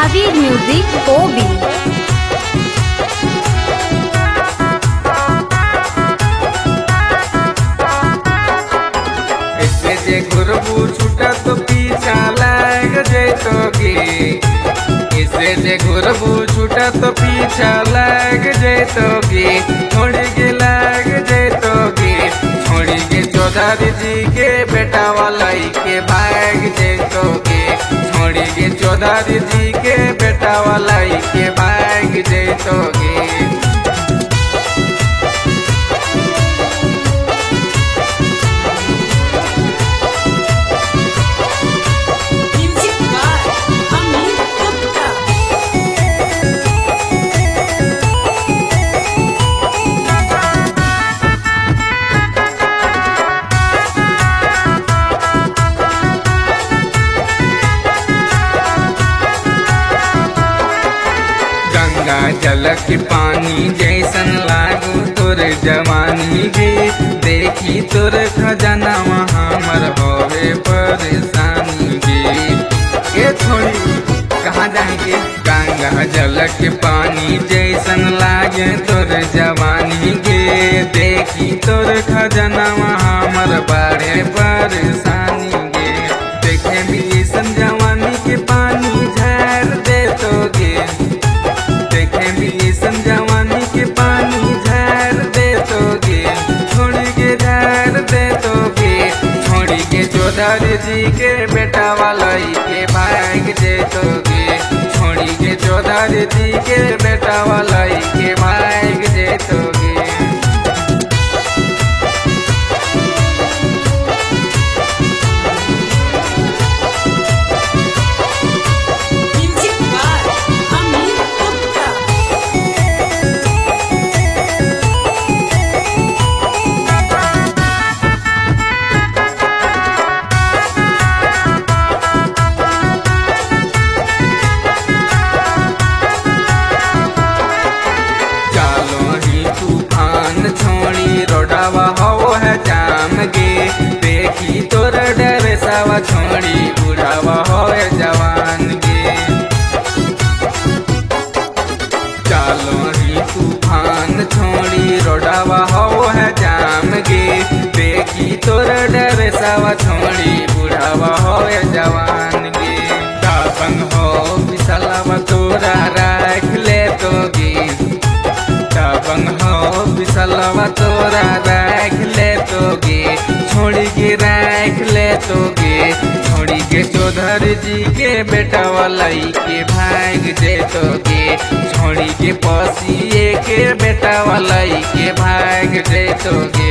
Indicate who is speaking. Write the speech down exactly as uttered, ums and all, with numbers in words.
Speaker 1: Mahavir music ओबी।
Speaker 2: ऐसे जे घुरबू छूटा तो पीछा लाग जैतोगे। ऐसे जे घुरबू छूटा तो पीछा लाग जैतोगे। छोड़ी के लाग जैतोगे। छोड़ी के चौधरी जी के बेटा वाला के भाग जैतोगे। छोड़ी के चौधरी जी के बेटा वाला के भाग जैतोगे। गंगा जल के पानी जैसन लागू तोर जवानी गे। देखी तोर खजाना हमर होवे परेशानी गे। ये छोड़ी कहाँ जाएंगे। गंगा जल के पानी जैसन लागे तोर जवानी गे। देखी तोर खजाना हमर बड़े परेशानी गे। देखे भी ऐसन जवानी के पानी झार दे तोगे। देखे भी ऐसन जवानी के पानी झार दे तोगे। छोड़ी के झार दे तोगे। छोड़ी के चौधरी जी के बेटा वाला के भाग दे तोगे। छोड़ी के चौधरी जी के बेटा वाला के भाग दे तोगे। छोड़ी रोडावा हो है जाम गे। देखी तोर डरे सावा छोड़ी बुढ़ावा हो है जवान गे। चलो ही तूफान छोड़ी रोडावा हो है जाम गे। देखी तोर डरे सावा छोड़ी बुढ़ावा हो है जवान गे। दाबंग हो बिसलावा तोरा राख ले तोगे। दाबंग हो बिसलवा तोरा राख ले तोगे। छोड़ी के राख ले तोगे। छोड़ी के चौधरी जी के बेटा वाला के भाग दे तोगे। छोड़ी के पसिए के बेटा वाला के भाग दे तोगे।